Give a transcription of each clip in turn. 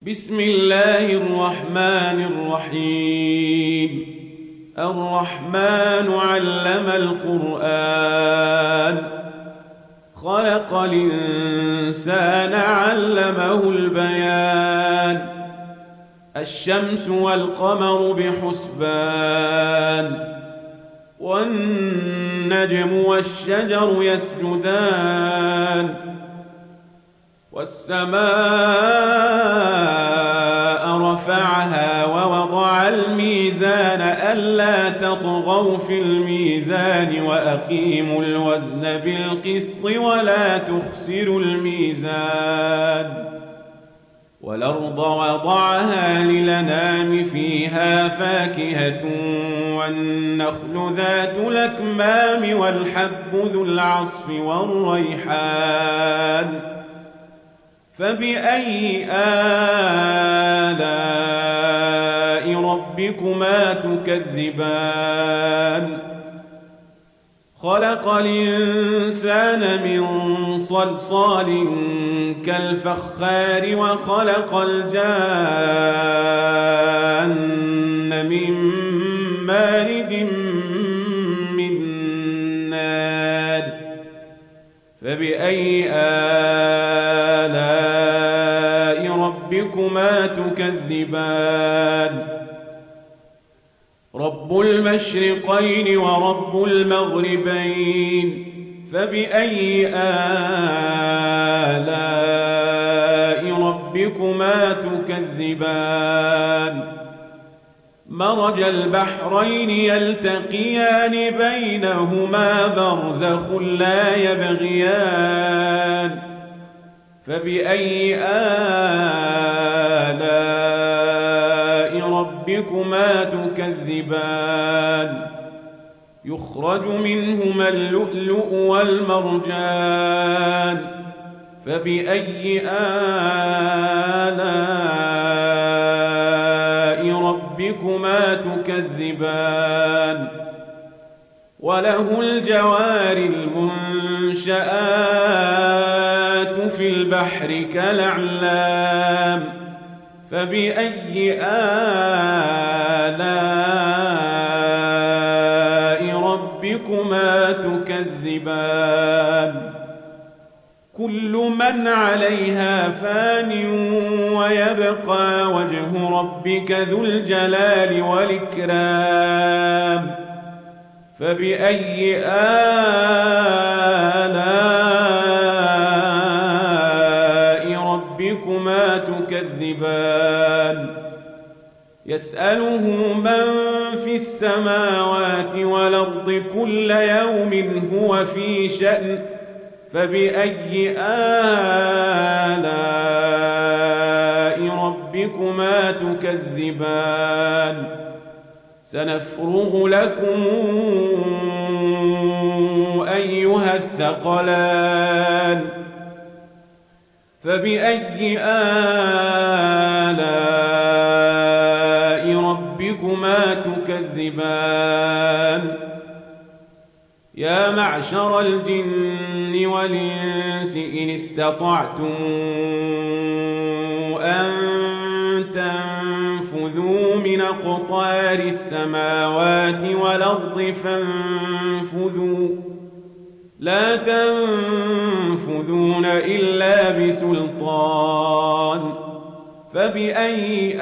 بسم الله الرحمن الرحيم. الرحمن علم القرآن، خلق الإنسان علمه البيان. الشمس والقمر بحسبان، والنجم والشجر يسجدان، والسماء رفعها ووضع الميزان ألا تطغوا في الميزان وأقيموا الوزن بالقسط ولا تخسروا الميزان. والأرض وضعها للأنام فيها فاكهة والنخل ذات الأكمام والحب ذو العصف والريحان. فبأي آلاء ربكما تكذبان؟ خلق الإنسان من صلصال كالفخار وخلق الجان من مارج من نار. فبأي آلاء ربكما تكذبان؟ رب المشرقين ورب المغربين. فبأي آلاء ربكما تكذبان؟ مرج البحرين يلتقيان بينهما برزخ لا يبغيان. فبأي آلاء ربكما تكذبان؟ يخرج منهما اللؤلؤ والمرجان. فبأي آلاء ربكما تكذبان؟ وله الجوار المنشآت في البحر كالأعلام. فبأي آلاء ربكما تكذبان؟ كل من عليها فان ويبقى وجه ربك ذو الجلال والإكرام. فبأي آلاء ربكما تكذبان؟ يسأله من في السماوات والأرض كل يوم هو في شأن. فبأي آلاء ربكما تكذبان؟ سنفرغ لكم أيها الثقلان. فبأي آلاء ربكما تكذبان؟ يا معشر الجن والإنس إن استطعتم أن تنفذوا من أقطار السماوات والأرض فانفذوا، لا تنفذون إلا بسلطان. فبأي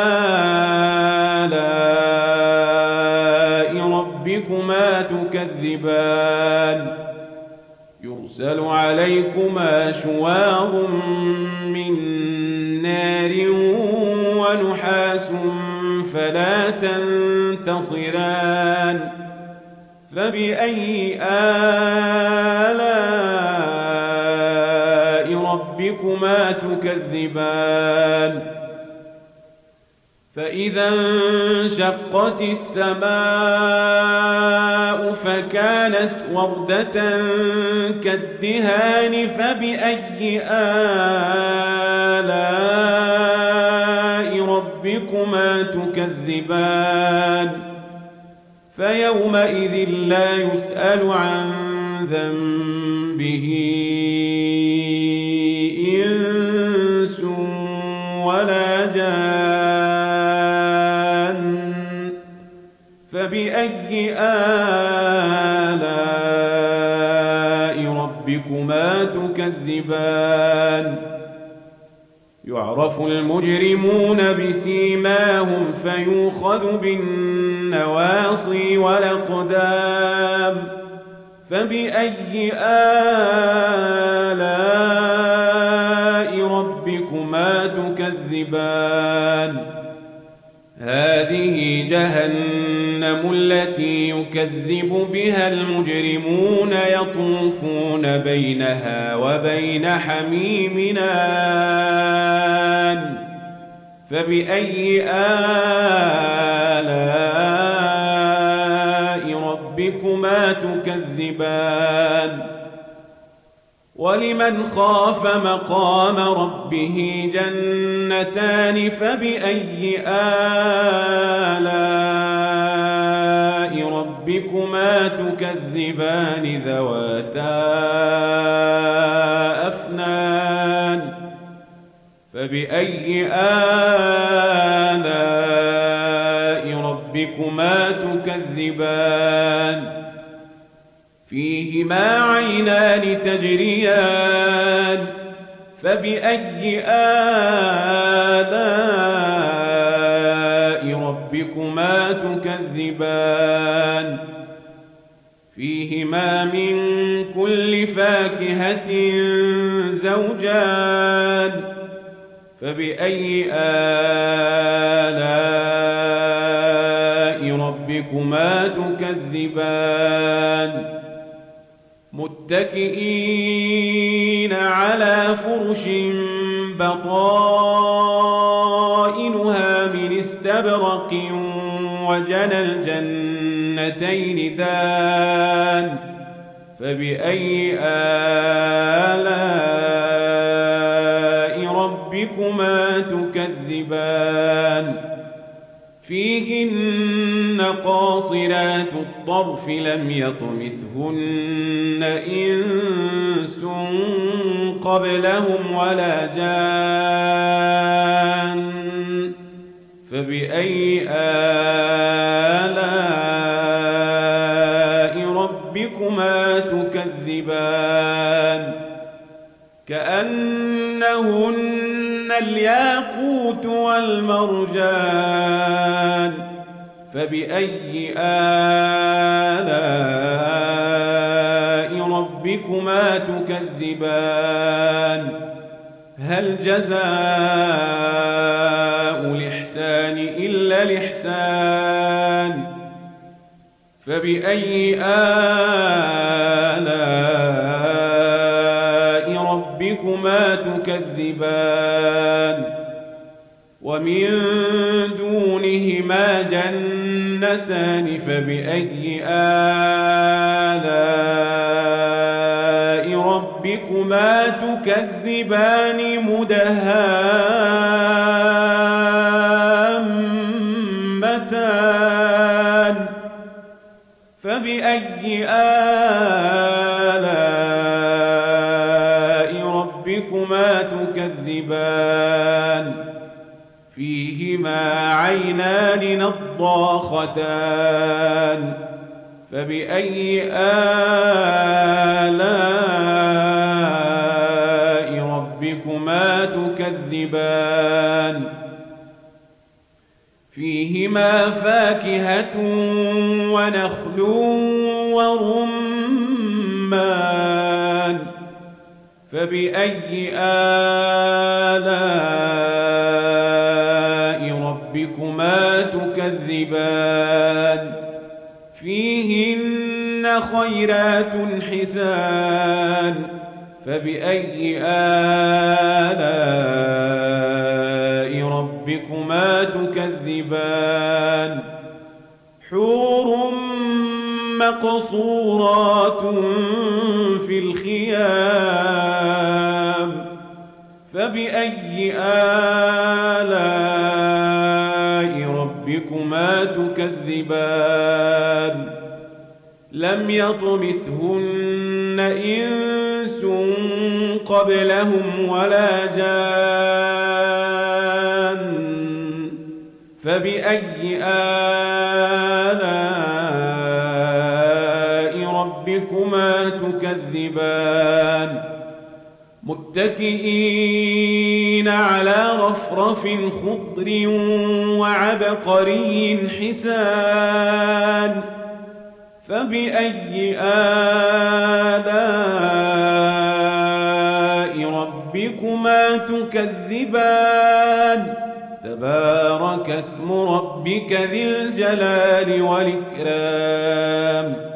آلاء ربكما تكذبان؟ يرسل عليكما شواظ من نار ونحاس فلا تنتصران. فبأي آلاء ربكما تكذبان؟ فإذا انشقت السماء فكانت وردة كالدهان. فبأي آلاء ربكما تكذبان؟ فيومئذ لا يسأل عن ذنبه إنس ولا جان فبأي آلاء ربكما تكذبان يعرف المجرمون بسيماهم فيؤخذ بالنواصي والأقدام فبأي آلاء ربكما تكذبان هذه جهنم التي يكذب بها المجرمون يطوفون بينها وبين حميم آن فبأي آلاء ربكما تكذبان ولمن خاف مقام ربه جنتان فبأي آلاء ربكما تكذبان ذواتا أفنان فبأي آلاء ربكما تكذبان فيهما عينان تجريان فبأي آلاء ربكما تكذبان فيهما من كل فاكهة زوجان فبأي آلاء ربكما تكذبان متكئين على فرش بطائنها من استبرق وجنى الجنتين دان فبأي آلاء ربكما تكذبان فيهن قاصرات الطرف لم يطمثهن إنس قبلهم ولا جان فبأي آلاء ربكما تكذبان كأنهن الياقوت والمرجان فبأي آلاء ربكما تكذبان هل جزاء الإحسان إلا الإحسان فبأي آلاء ربكما تكذبان ومن دونهما جنتان فبأي آلاء ربكما تكذبان مدهامتان فبأي آلاء ربكما تكذبان فيهما عينان نضاختان فبأي آلاء ربكما تكذبان فيهما فاكهة ونخل ورمان فبأي آلاء ربكما تكذبان فيهن خيرات حسان فبأي آلاء ربكما تكذبان حور مقصورات في الخيام فبأي آلاء ربكما تكذبان لم يطمثهن إنس قبلهم ولا جان فبأي آلاء ربكما تكذبان متكئين على رفرف خضر وعبقري حسان فبأي آلاء ربكما تكذبان تبارك اسم ربك ذي الجلال والإكرام